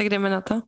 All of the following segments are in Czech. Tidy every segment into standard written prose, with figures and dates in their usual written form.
Tak jdeme na to.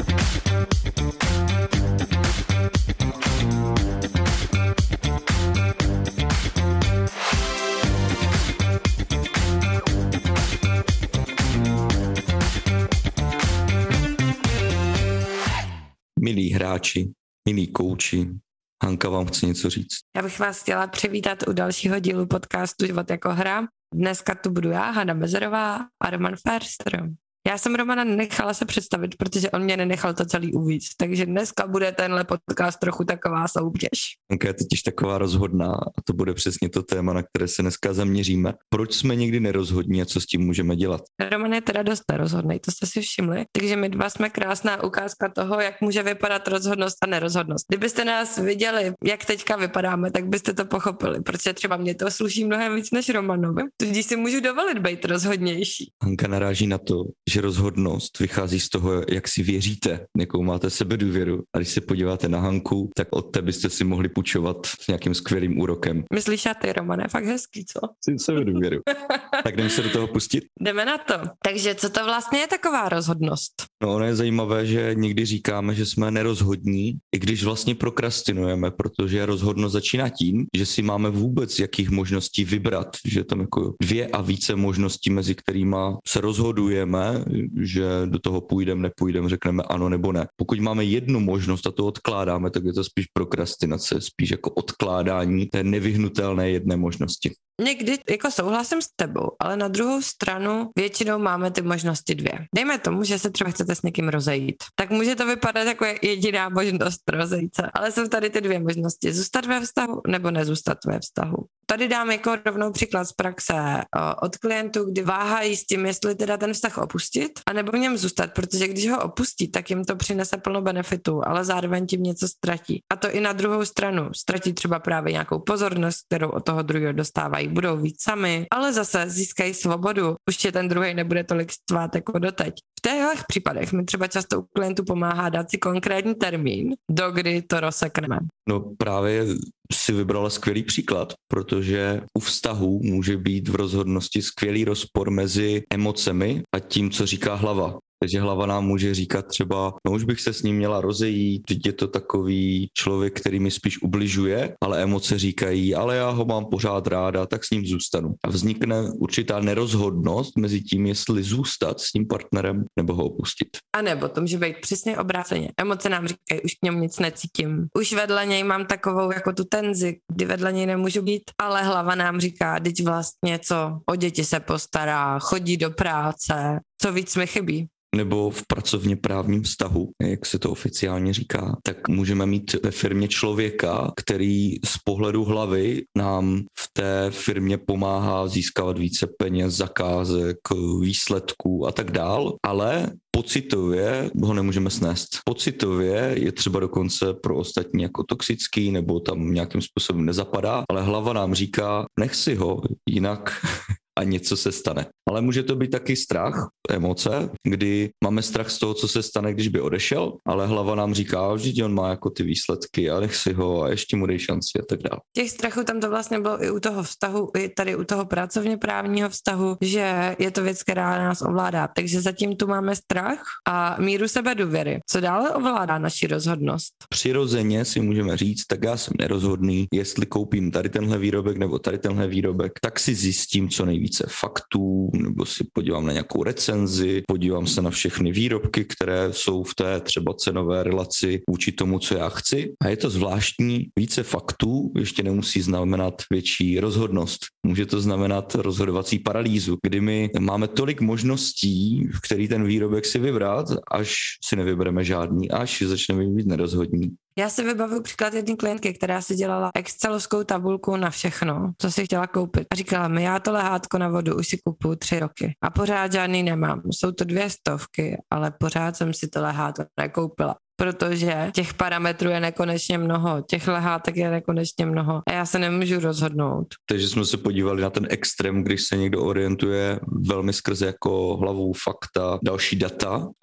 Milí hráči, milí kouči, Hanka vám chce něco říct. Já bych vás chtěla přivítat u dalšího dílu podcastu Život jako hra. Dneska tu budu já, Hana Bezerová a Roman Ferster. Já jsem Romana nenechala se představit, protože on mě nenechal to celý uvíct, takže dneska bude tenhle podcast trochu taková soutěž. Hanka je totiž taková rozhodná a to bude přesně to téma, na které se dneska zaměříme. Proč jsme někdy nerozhodní a co s tím můžeme dělat? Roman je teda dost nerozhodnej, to jste si všimli, takže my dva jsme krásná ukázka toho, jak může vypadat rozhodnost a nerozhodnost. Kdybyste nás viděli, jak teďka vypadáme, tak byste to pochopili, protože třeba mě to sluší mnohem víc než Romanovi, tudíž si můžu dovolit být rozhodnější. Hanka naráží na to, že rozhodnost vychází z toho, jak si věříte, jakou máte sebedůvěru. A když se podíváte na Hanku, tak od té byste si mohli půjčovat s nějakým skvělým úrokem. Myslíš, a ty, Romane, fakt hezký, co? Si sebedůvěru. Tak jdeme se do toho pustit? Jdeme na to. Takže co to vlastně je taková rozhodnost? No, ono je zajímavé, že někdy říkáme, že jsme nerozhodní, i když vlastně prokrastinujeme, protože rozhodnost začíná tím, že si máme vůbec jakých možností vybrat, že tam jako 2 a více možností, mezi kterými se rozhodujeme, že do toho nepůjdeme, řekneme ano nebo ne. Pokud máme jednu možnost a to odkládáme, tak je to spíš prokrastinace, spíš jako odkládání té nevyhnutelné jedné možnosti. Někdy jako souhlasím s tebou, ale na druhou stranu většinou máme ty možnosti 2. Dejme tomu, že se třeba chcete s někým rozejít. Tak může to vypadat jako jediná možnost rozejít se, ale jsou tady ty 2 možnosti. Zůstat ve vztahu nebo nezůstat ve vztahu. Tady dám jako rovnou příklad z praxe od klientů, kdy váhají s tím, jestli teda ten vztah opustit, anebo v něm zůstat, protože když ho opustí, tak jim to přinese plno benefitů, ale zároveň tím něco ztratí. A to i na druhou stranu. Ztratí třeba právě nějakou pozornost, kterou od toho druhého dostávají, budou víc sami, ale zase získají svobodu. Už je ten druhý nebude tolik stvát jako doteď. V těchto případech mi třeba často u klientů pomáhá dát si konkrétní termín, do kdy to rozsekneme. No právě si vybrala skvělý příklad, protože u vztahu může být v rozhodnosti skvělý rozpor mezi emocemi a tím, co říká hlava. Takže hlava nám může říkat třeba, no už bych se s ním měla rozejít, teď je to takový člověk, který mi spíš ubližuje, ale emoce říkají, ale já ho mám pořád ráda, tak s ním zůstanu. A vznikne určitá nerozhodnost mezi tím, jestli zůstat s tím partnerem nebo ho opustit. A nebo to může být přesně obráceně. Emoce nám říkají, už k němu nic necítím. Už vedle něj mám takovou jako tu tenzi, kdy vedle něj nemůžu být, ale hlava nám říká, teď vlastně co, o děti se postará, chodí do práce, co víc mi chybí. Nebo v pracovně právním vztahu, jak se to oficiálně říká, tak můžeme mít ve firmě člověka, který z pohledu hlavy nám v té firmě pomáhá získávat více peněz, zakázek, výsledků a tak dál, ale pocitově ho nemůžeme snést. Pocitově je třeba dokonce pro ostatní jako toxický nebo tam nějakým způsobem nezapadá, ale hlava nám říká, nech si ho, jinak a něco se stane. Ale může to být taky strach, emoce, kdy máme strach z toho, co se stane, když by odešel, ale hlava nám říká, že on má jako ty výsledky a nech si ho a ještě mu dej šanci a tak dále. Těch strachů tam to vlastně bylo i u toho vztahu, i tady u toho pracovně právního vztahu, že je to věc, která nás ovládá. Takže zatím tu máme strach a míru sebedůvěry. Co dále ovládá naši rozhodnost? Přirozeně si můžeme říct, tak já jsem nerozhodný, jestli koupím tady tenhle výrobek nebo tady tenhle výrobek, tak si zjistím co nejvíce faktů, nebo si podívám na nějakou recenzi, podívám se na všechny výrobky, které jsou v té třeba cenové relaci vůči tomu, co já chci. A je to zvláštní, více faktů ještě nemusí znamenat větší rozhodnost. Může to znamenat rozhodovací paralýzu, kdy my máme tolik možností, v který ten výrobek si vybrat, až si nevybereme žádný, až začneme být nerozhodní. Já si vybavuju příklad jedné klientky, která si dělala excelovskou tabulku na všechno, co si chtěla koupit. A říkala mi, já to lehátko na vodu už si kupuju 3 roky a pořád žádný nemám. Jsou to 200, ale pořád jsem si to lehátko nekoupila. Protože těch parametrů je nekonečně mnoho, těch lehátek je nekonečně mnoho a já se nemůžu rozhodnout. Takže jsme se podívali na ten extrém, když se někdo orientuje velmi skrze jako hlavou fakta, další data a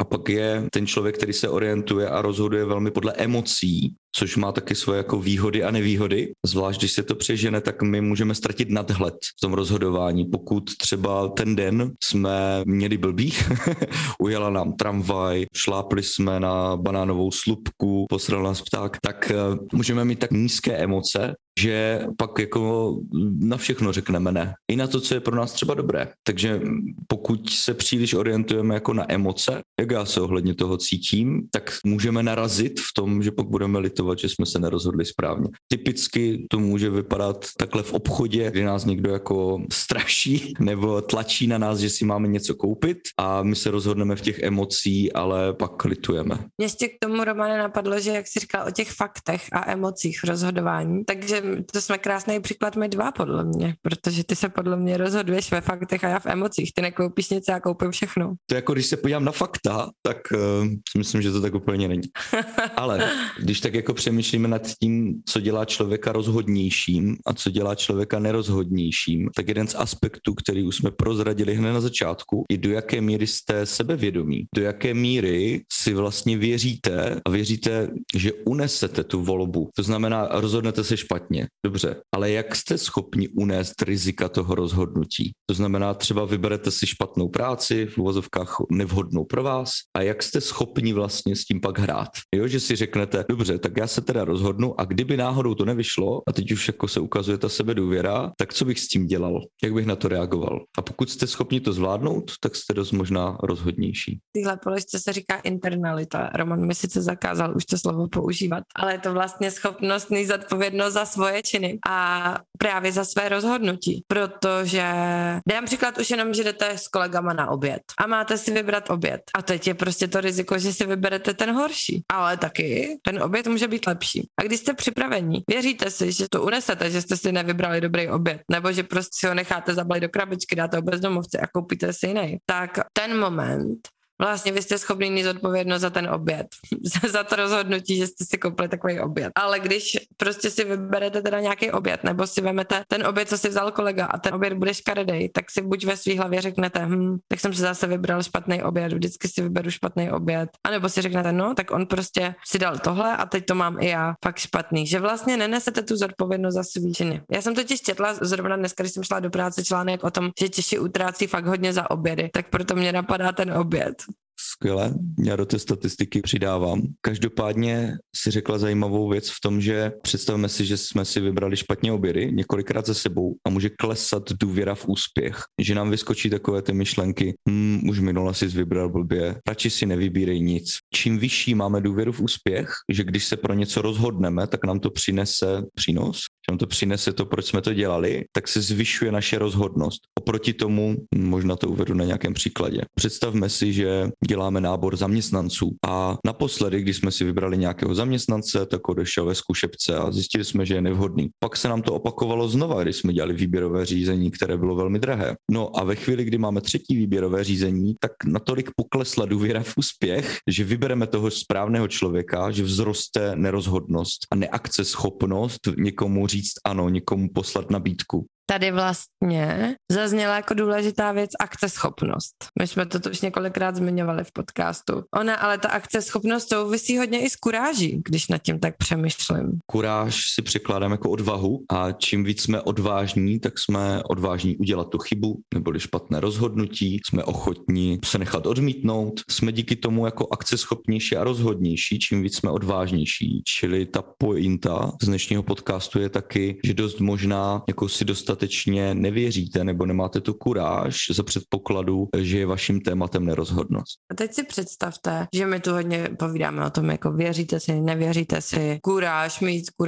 pak je ten člověk, který se orientuje a rozhoduje velmi podle emocí, což má taky svoje jako výhody a nevýhody. Zvlášť, když se to přežene, tak my můžeme ztratit nadhled v tom rozhodování. Pokud třeba ten den jsme měli blbý, ujela nám tramvaj, šlápli jsme na banánovou slupku, posral nás pták, tak můžeme mít tak nízké emoce, že pak jako na všechno řekneme ne. I na to, co je pro nás třeba dobré. Takže pokud se příliš orientujeme jako na emoce, jak já se ohledně toho cítím, tak můžeme narazit v tom, že pak budeme litovat, že jsme se nerozhodli správně. Typicky to může vypadat takhle v obchodě, kdy nás někdo jako straší nebo tlačí na nás, že si máme něco koupit a my se rozhodneme v těch emocí, ale pak litujeme. Mě ještě k tomu, Romane, napadlo, že jak jsi říkal o těch faktech a emocích v rozhodování, takže to jsme krásný příklad my dva, podle mě, protože ty se podle mě rozhoduješ ve faktech a já v emocích. Ty nekoupíš něco, já koupím všechno. To jako když se podívám na fakta, tak si myslím, že to tak úplně není. Ale když tak jako přemýšlíme nad tím, co dělá člověka rozhodnějším a co dělá člověka nerozhodnějším, tak jeden z aspektů, který už jsme prozradili hned na začátku, je do jaké míry jste sebevědomí. Do jaké míry si vlastně věříte a věříte, že unesete tu volbu. To znamená, rozhodnete se špatně. Dobře, ale jak jste schopni unést rizika toho rozhodnutí? To znamená, třeba vyberete si špatnou práci, v uvozovkách nevhodnou pro vás, a jak jste schopni vlastně s tím pak hrát? Jo, že si řeknete, dobře, tak já se teda rozhodnu a kdyby náhodou to nevyšlo, a teď už jako se ukazuje ta sebedůvěra, tak co bych s tím dělal? Jak bych na to reagoval? A pokud jste schopni to zvládnout, tak jste dost možná rozhodnější. Tyhle položce se říká internalita. Roman mi sice zakázal už to slovo používat, ale je to vlastně schopnost mít zodpovědnost za svoje činy a právě za své rozhodnutí, protože dám příklad už jenom, že jdete s kolegama na oběd a máte si vybrat oběd a teď je prostě to riziko, že si vyberete ten horší, ale taky ten oběd může být lepší. A když jste připraveni, věříte si, že to unesete, že jste si nevybrali dobrý oběd, nebo že prostě si ho necháte zabalit do krabičky, dáte ho bezdomovci a koupíte si jiný, tak ten moment vlastně vy jste schopni mít zodpovědnost za ten oběd, za to rozhodnutí, že jste si koupili takový oběd. Ale když prostě si vyberete teda nějaký oběd, nebo si vemete ten oběd, co si vzal kolega a ten oběd bude škaredej, tak si buď ve svý hlavě řeknete, tak jsem si zase vybral špatný oběd, vždycky si vyberu špatný oběd. A nebo si řeknete, no, tak on prostě si dal tohle a teď to mám i já fakt špatný. Že vlastně nenesete tu zodpovědnost za svý činy. Já jsem totiž četla zrovna dneska, když jsem šla do práce, článek o tom, že Češi utrácí fakt hodně za obědy, tak proto mě napadá ten oběd. Skvěle, já do té statistiky přidávám. Každopádně si řekla zajímavou věc v tom, že představme si, že jsme si vybrali špatně obědy několikrát za sebou a může klesat důvěra v úspěch. Že nám vyskočí takové ty myšlenky, už minule si vybral blbě, radši si nevybírej nic. Čím vyšší máme důvěru v úspěch, že když se pro něco rozhodneme, tak nám to přinese přínos, že nám to přinese to, proč jsme to dělali, tak se zvyšuje naše rozhodnost. Oproti tomu, možná to uvedu na nějakém příkladě. Představme si, že děláme nábor zaměstnanců a naposledy, když jsme si vybrali nějakého zaměstnance, tak odešel ve zkušebce a zjistili jsme, že je nevhodný. Pak se nám to opakovalo znova, když jsme dělali výběrové řízení, které bylo velmi drahé. No a ve chvíli, kdy máme třetí výběrové řízení, tak natolik poklesla důvěra v úspěch, že vybereme toho správného člověka, že vzroste nerozhodnost a neakceschopnost někomu říct ano, někomu poslat nabídku. Tady vlastně zazněla jako důležitá věc akceschopnost. My jsme to už několikrát zmiňovali v podcastu. Ale ta akceschopnost souvisí hodně i s kuráží, když nad tím tak přemýšlím. Kuráž si překládám jako odvahu a čím víc jsme odvážní, tak jsme odvážní udělat tu chybu nebo špatné rozhodnutí, jsme ochotní se nechat odmítnout, jsme díky tomu jako akceschopnější a rozhodnější, čím víc jsme odvážnější. Čili ta pointa z dnešního podcastu je taky, že dost možná jako si dostatečně nevěříte nebo nemáte tu kuráž za předpokladu, že je vaším tématem nerozhodnost. A teď si představte, že my tu hodně povídáme o tom, jako věříte si, nevěříte si, kuráž,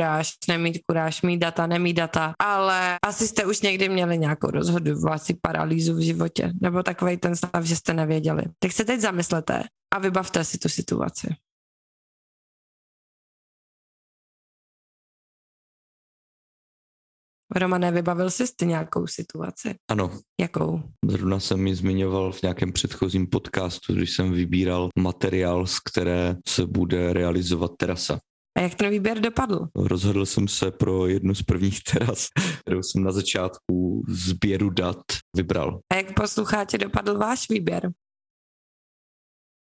nemít kuráž, mít data, nemít data, ale asi jste už někdy měli nějakou rozhodovací paralýzu v životě, nebo takovej ten stav, že jste nevěděli. Tak se teď zamyslete a vybavte si tu situaci. Romane, vybavil jsi ty nějakou situaci? Ano. Jakou? Zrovna jsem ji zmiňoval v nějakém předchozím podcastu, když jsem vybíral materiál, z které se bude realizovat terasa. A jak ten výběr dopadl? Rozhodl jsem se pro jednu z prvních teras, kterou jsem na začátku sběru dat vybral. A jak posluchači dopadl váš výběr?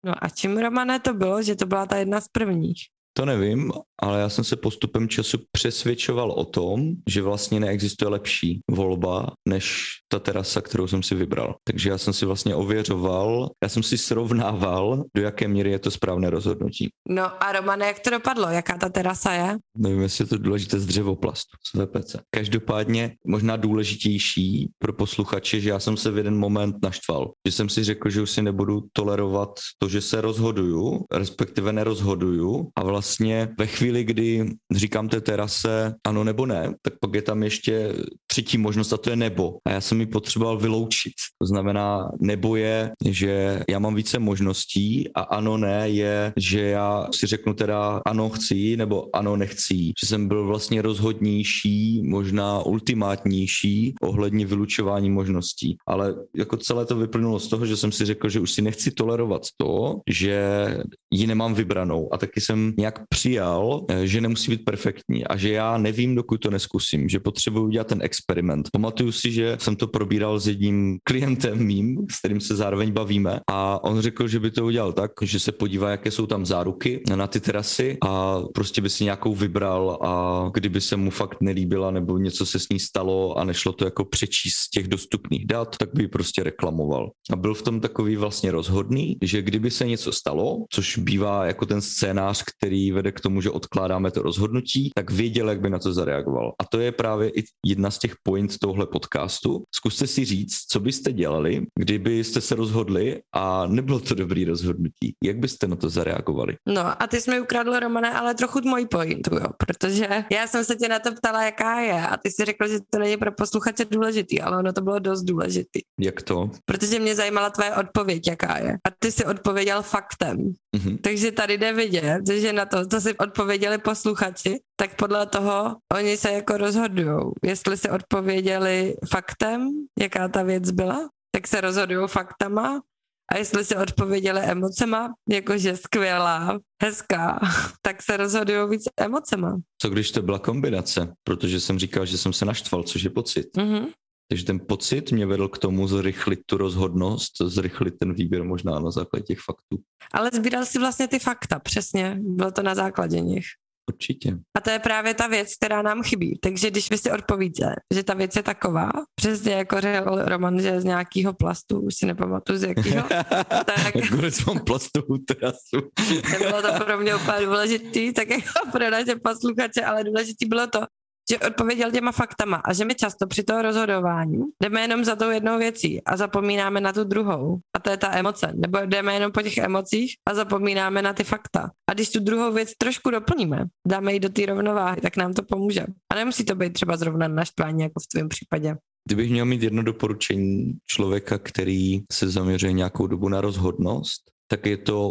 No a čím, Romane, to bylo, že to byla ta jedna z prvních? To nevím, ale já jsem se postupem času přesvědčoval o tom, že vlastně neexistuje lepší volba než ta terasa, kterou jsem si vybral. Takže já jsem si vlastně ověřoval, já jsem si srovnával, do jaké míry je to správné rozhodnutí. No a Romane, jak to dopadlo? Jaká ta terasa je? Nevím, jestli je to důležité z dřevoplastu, z VPC. Každopádně možná důležitější pro posluchače, že já jsem se v jeden moment naštval, že jsem si řekl, že už si nebudu tolerovat to, že se rozhoduju, respektive nerozhoduju a vlastně ve chvíli, kdy říkám té terase ano nebo ne, tak pak je tam ještě třetí možnost a to je nebo. A já jsem ji potřeboval vyloučit. To znamená, nebo je, že já mám více možností a ano ne je, že já si řeknu teda ano chci nebo ano nechci. Že jsem byl vlastně rozhodnější, možná ultimátnější ohledně vylučování možností. Ale jako celé to vyplynulo z toho, že jsem si řekl, že už si nechci tolerovat to, že ji nemám vybranou a taky jsem nějak přijal, že nemusí být perfektní a že já nevím, dokud to neskusím, že potřebuji udělat ten experiment. Pamatuju si, že jsem to probíral s jedním klientem mým, s kterým se zároveň bavíme a on řekl, že by to udělal tak, že se podívá, jaké jsou tam záruky na ty terasy a prostě by si nějakou vybral a kdyby se mu fakt nelíbila nebo něco se s ní stalo a nešlo to jako přečíst z těch dostupných dat, tak by ji prostě reklamoval. A byl v tom takový vlastně rozhodný, že kdyby se něco stalo, což bývá jako ten scénář, který vede k tomu, že odkládáme to rozhodnutí, tak věděl, jak by na to zareagoval. A to je právě i jedna z těch point tohle podcastu. Zkuste si říct, co byste dělali, kdybyste se rozhodli a nebylo to dobrý rozhodnutí. Jak byste na to zareagovali? No a ty jsi mi ukradl, Romane, ale trochu můj pointu, jo, protože já jsem se tě na to ptala, jaká je a ty jsi řekl, že to není pro posluchače důležitý, ale ono to bylo dost důležitý. Jak to? Protože mě zajímala tvoje odpověď, jaká je. A ty jsi odpověděl faktem. Takže tady jde vidět, že na to, co si odpověděli posluchači, tak podle toho oni se jako rozhodujou. Jestli si odpověděli faktem, jaká ta věc byla, tak se rozhodují faktama. A jestli si odpověděli emocema, jakože skvělá, hezká, tak se rozhodují víc emocema. Co když to byla kombinace? Protože jsem říkal, že jsem se naštval, což je pocit. Takže ten pocit mě vedl k tomu zrychlit tu rozhodnost, zrychlit ten výběr možná na základě těch faktů. Ale sbíral si vlastně ty fakta, přesně. Bylo to na základě nich. Určitě. A to je právě ta věc, která nám chybí. Takže když vy si odpovíte, že ta věc je taková, přesně jako řekl Roman, že z nějakého plastu, už si nepamatuju z jakého, tak... Konec mám plastovou terasu. Nebylo to pro mě úplně důležitý, tak jako pro naše posluchače, ale důležitý bylo to, že odpověděl těma faktama a že my často při toho rozhodování jdeme jenom za tou jednou věcí a zapomínáme na tu druhou. A to je ta emoce. Nebo jdeme jenom po těch emocích a zapomínáme na ty fakta. A když tu druhou věc trošku doplníme, dáme ji do té rovnováhy, tak nám to pomůže. A nemusí to být třeba zrovna naštvání, jako v tvém případě. Kdybych měl mít jedno doporučení člověka, který se zaměřuje nějakou dobu na rozhodnost, tak je to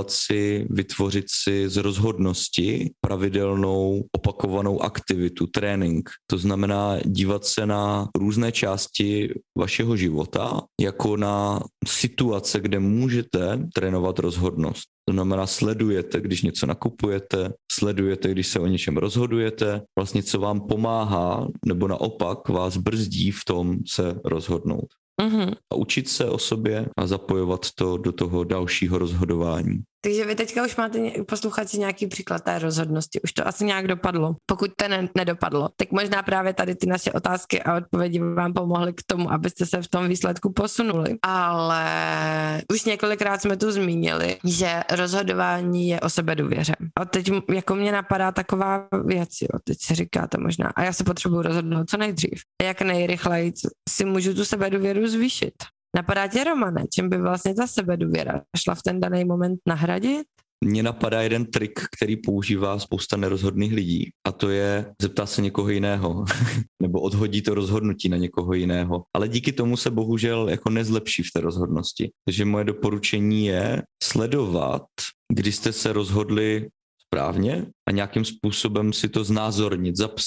vytvořit si z rozhodnosti pravidelnou opakovanou aktivitu, trénink. To znamená dívat se na různé části vašeho života jako na situace, kde můžete trénovat rozhodnost. To znamená, sledujete, když něco nakupujete, sledujete, když se o něčem rozhodujete, vlastně co vám pomáhá, nebo naopak vás brzdí v tom se rozhodnout. A učit se o sobě a zapojovat to do toho dalšího rozhodování. Takže vy teďka už máte posluchači nějaký příklad té rozhodnosti. Už to asi nějak dopadlo. Pokud to nedopadlo, tak možná právě tady ty naše otázky a odpovědi vám pomohly k tomu, abyste se v tom výsledku posunuli. Ale už několikrát jsme tu zmínili, že rozhodování je o sebedůvěře. A teď jako mě napadá taková věc, jo, teď si říkáte možná, a já se potřebuji rozhodnout co nejdřív. Jak nejrychleji si můžu tu sebedůvěru zvýšit. Napadá tě, Romane, čím by vlastně ta sebedůvěra šla v ten daný moment nahradit? Mně napadá jeden trik, který používá spousta nerozhodných lidí a to je zeptat se někoho jiného nebo odhodí to rozhodnutí na někoho jiného. Ale díky tomu se bohužel jako nezlepší v té rozhodnosti. Takže moje doporučení je sledovat, kdy jste se rozhodli správně a nějakým způsobem si to znázornit, zapsat.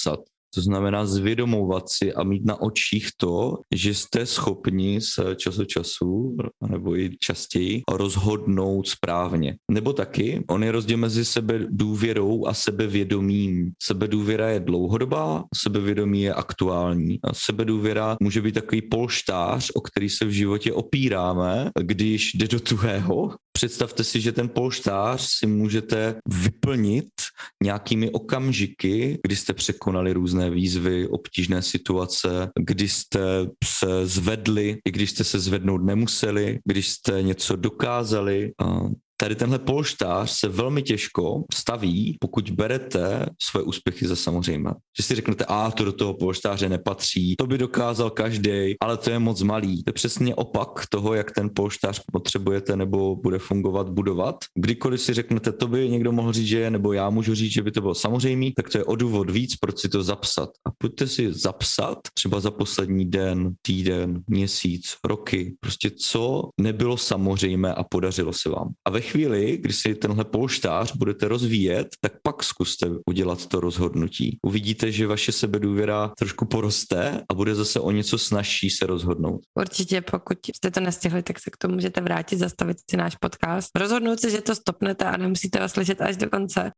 To znamená zvědomovat si a mít na očích to, že jste schopni z času času, nebo i častěji, rozhodnout správně. Nebo taky, on je rozdíl mezi sebedůvěrou a sebevědomím. Sebedůvěra je dlouhodobá, sebevědomí je aktuální. A sebedůvěra může být takový polštář, o který se v životě opíráme, když jde do tuhého. Představte si, že ten polštář si můžete vyplnit nějakými okamžiky, kdy jste překonali různé výzvy, obtížné situace, kdy jste se zvedli, i když jste se zvednout nemuseli, když jste něco dokázali. Tady tenhle polštář se velmi těžko staví, pokud berete své úspěchy za samozřejmé. Že si řeknete, to do toho polštáře nepatří, to by dokázal každý, ale to je moc malý. To je přesně opak toho, jak ten polštář potřebujete nebo bude fungovat, budovat. Kdykoliv si řeknete, to by někdo mohl říct, že je, nebo já můžu říct, že by to bylo samozřejmé, tak to je o důvod víc, proč si to zapsat. A pojďte si zapsat třeba za poslední den, týden, měsíc, roky, prostě co nebylo samozřejmé a podařilo se vám. A ve chvíli, kdy si tenhle polštář budete rozvíjet, tak pak zkuste udělat to rozhodnutí. Uvidíte, že vaše sebedůvěra trošku poroste a bude zase o něco snazší se rozhodnout. Určitě, pokud jste to nestihli, tak se k tomu můžete vrátit, zastavit si náš podcast, rozhodnout se, že to stopnete a nemusíte ho slyšet až do konce.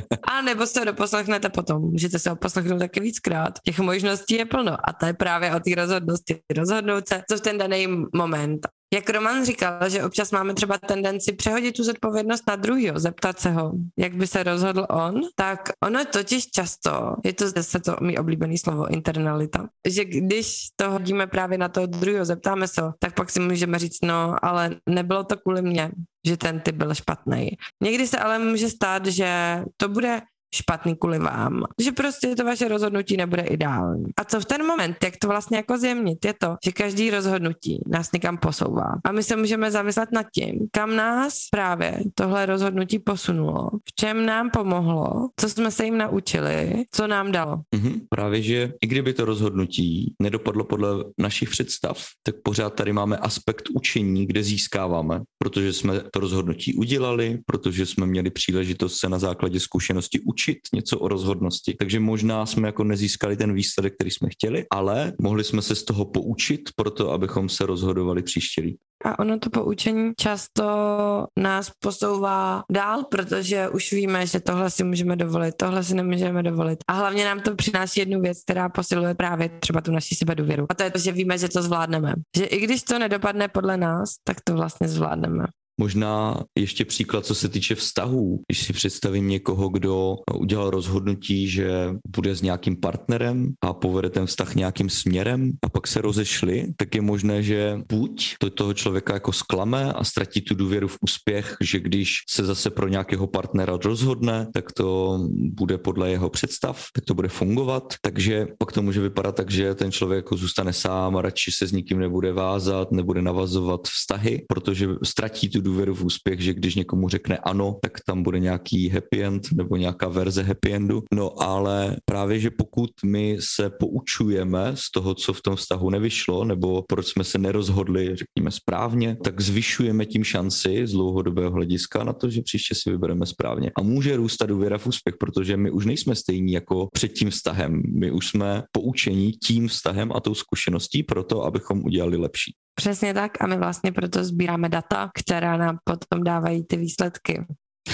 A nebo se ho doposlechnete potom. Můžete se ho poslechnout taky víckrát. Těch možností je plno a to je právě o té rozhodnosti. Rozhodnout se, co v ten daný moment. Jak Roman říkal, že občas máme třeba tendenci přehodit tu zodpovědnost na druhýho, zeptat se ho, jak by se rozhodl on, tak ono totiž často, je to zase to mý oblíbený slovo internalita, že když to hodíme právě na toho druhýho, zeptáme se ho, tak pak si můžeme říct, no, ale nebylo to kvůli mně, že ten typ byl špatný. Někdy se ale může stát, že to bude špatný kvůli vám, že prostě to vaše rozhodnutí nebude ideální. A co v ten moment, jak to vlastně jako zjemnit, je to, že každý rozhodnutí nás někam posouvá. A my se můžeme zamyslet nad tím, kam nás právě tohle rozhodnutí posunulo, v čem nám pomohlo, co jsme se jim naučili, co nám dalo. Právě, že i kdyby to rozhodnutí nedopadlo podle našich představ, tak pořád tady máme aspekt učení, kde získáváme, protože jsme to rozhodnutí udělali, protože jsme měli příležitost se na základě zkušenosti učit něco o rozhodnosti. Takže možná jsme jako nezískali ten výsledek, který jsme chtěli, ale mohli jsme se z toho poučit proto, abychom se rozhodovali příště líp. A ono to poučení často nás posouvá dál, protože už víme, že tohle si můžeme dovolit, tohle si nemůžeme dovolit. A hlavně nám to přináší jednu věc, která posiluje právě třeba tu naši sebedůvěru. A to je to, že víme, že to zvládneme. Že i když to nedopadne podle nás, tak to vlastně zvládneme. Možná ještě příklad, co se týče vztahů. Když si představím někoho, kdo udělal rozhodnutí, že bude s nějakým partnerem a povede ten vztah nějakým směrem a pak se rozešli, tak je možné, že buď to toho člověka jako zklame a ztratí tu důvěru v úspěch, že když se zase pro nějakého partnera rozhodne, tak to bude podle jeho představ, tak to bude fungovat. Takže pak to může vypadat tak, že ten člověk zůstane sám a radši se s nikým nebude vázat, nebude navazovat vztahy, protože ztratí tu důvěru v úspěch, že když někomu řekne ano, tak tam bude nějaký happy end nebo nějaká verze happy endu. No ale právě, že pokud my se poučujeme z toho, co v tom vztahu nevyšlo, nebo proč jsme se nerozhodli, řekněme správně, tak zvyšujeme tím šanci z dlouhodobého hlediska na to, že příště si vybereme správně. A může růst ta důvěra v úspěch, protože my už nejsme stejní jako před tím vztahem. My už jsme poučení tím vztahem a tou zkušeností pro to, abychom udělali lepší. Přesně tak a my vlastně proto sbíráme data, která nám potom dávají ty výsledky.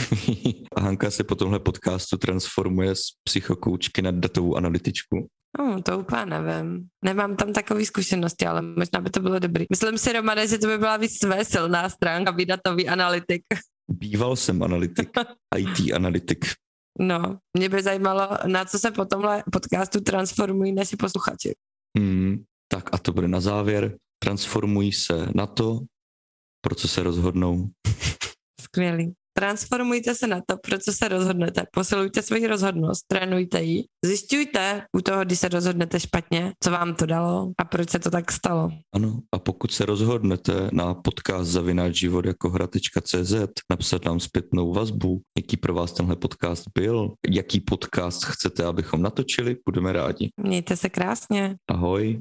A Hanka se po tomhle podcastu transformuje z psychokoučky na datovou analytičku. To úplně nevím. Nemám tam takové zkušenosti, ale možná by to bylo dobrý. Myslím si, Romane, že to by byla víc tvé silná stránka, být datový analytik. Býval jsem analytik, IT analytik. No, mě by zajímalo, na co se po tomhle podcastu transformují naši posluchači. Tak a to bude na závěr. Transformují se na to, pro co se rozhodnou. Skvělý. Transformujte se na to, pro co se rozhodnete. Posilujte svoji rozhodnost, trénujte ji. Zjišťujte u toho, když se rozhodnete špatně, co vám to dalo a proč se to tak stalo. Ano, a pokud se rozhodnete na podcast@život-jako-hra.cz napsat nám zpětnou vazbu, jaký pro vás tenhle podcast byl, jaký podcast chcete, abychom natočili, budeme rádi. Mějte se krásně. Ahoj.